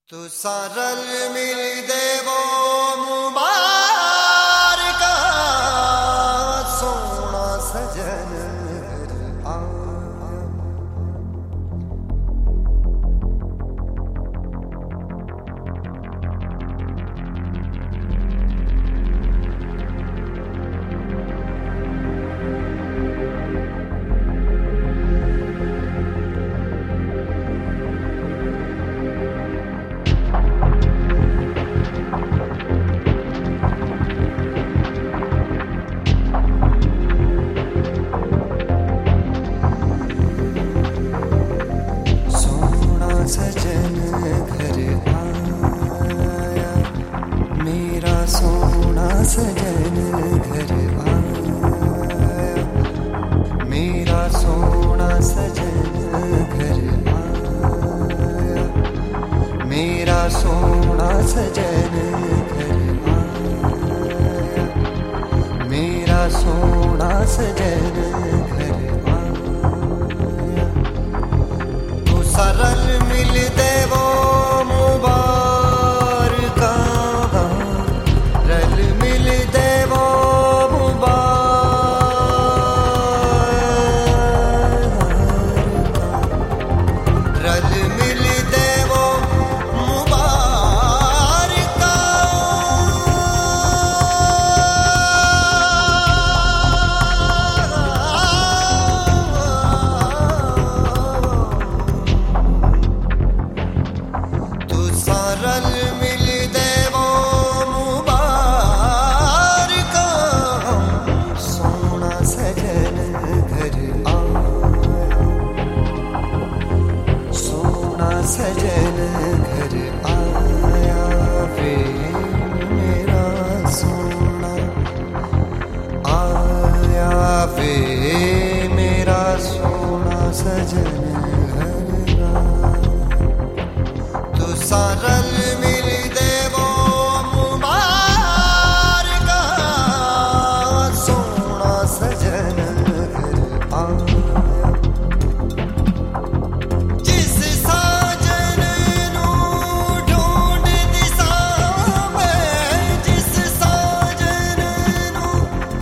तू सरल मिल देवो मुबारक सोना सजन घर आ। सजन घर आया मेरा सोना सजन घर आया मेरा सोना सजन घर आया मेरा सोना सजन घर आया मेरा सोना सजन घर आया। तू सरल मिल देवो मुबारक रल मिल देवो मुबारक रल मिल देवो मुबारक। तू सरल मिल देवो मुबारक सोना सजन घर आया सोना सजन घर आया वे मेरा सोना आया वे मेरा सोना सजन घर आया। तू सरल मिल देवो मुबारक सोना सजन घर आया। जिस साजन नू ढूंढ दिसा मैं जिस साजन नू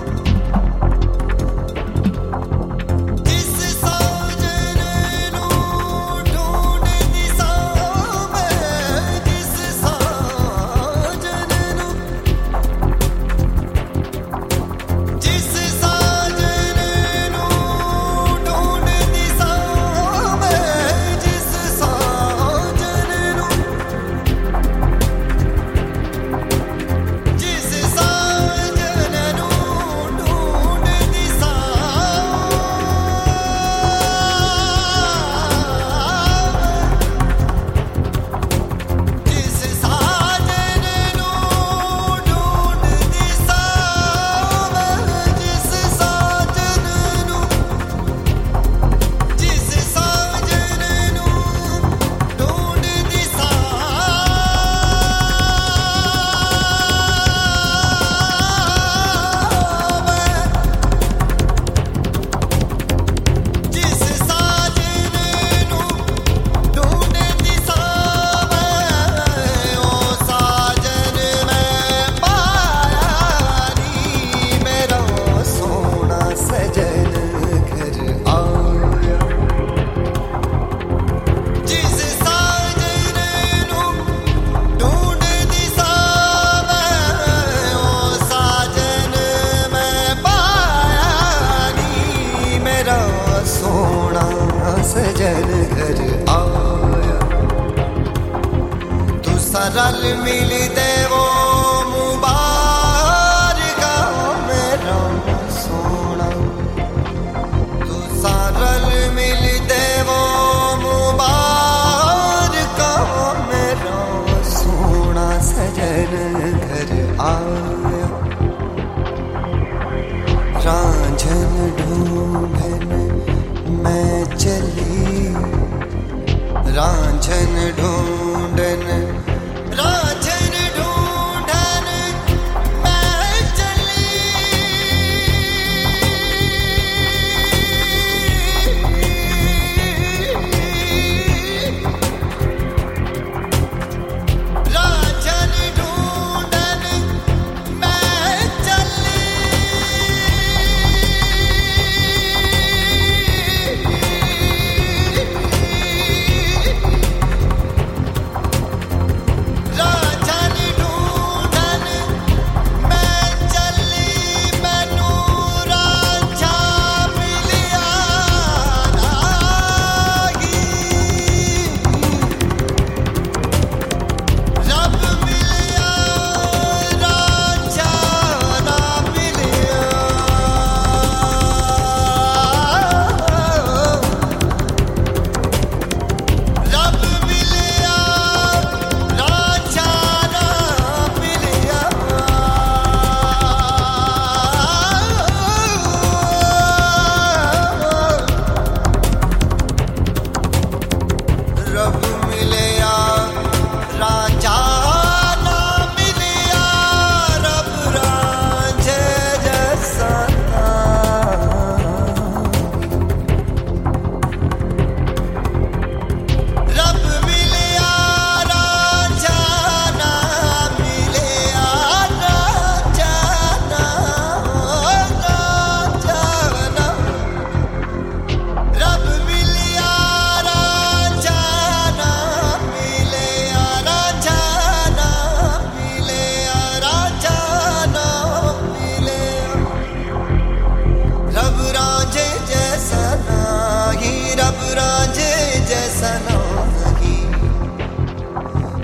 जिस साजन नू ढूंढ दिसा जिस साजन नू जिस साजन नू ढूंढ दिसा मैं जिस साजन नू जिस साजन नू ढूंढ दिसा जिस साजन नू ढूंढ दिसा जिस साजन नू जिस साजन नू ढूंढ दिसा जिस साजन नू ढूंढ दिसा ओ साजन मैं पाया नी मेरा सोना सजन घर आया। जिस साजन नू ढूंढ दिसा ओ साजन मैं पाया नी मेरा सोना सजन घर आया। तू सरल मिल देवो मुबारक मेरा सोना तू सरल मिल देवो मुबारक मेरा सोना सजन घर आया। रांझन ढूंढन मैं चली रांझन ढूंढन रांझन ढूंढन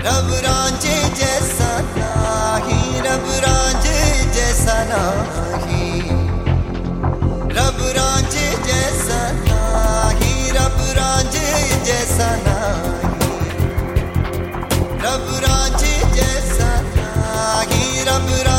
रब रांझे जैसा नाही, रब रांझे जैसा नाही, रब रांझे जैसा नाही, रब रांझे जैसा नाही, रब रांझे जैसा नाही, रब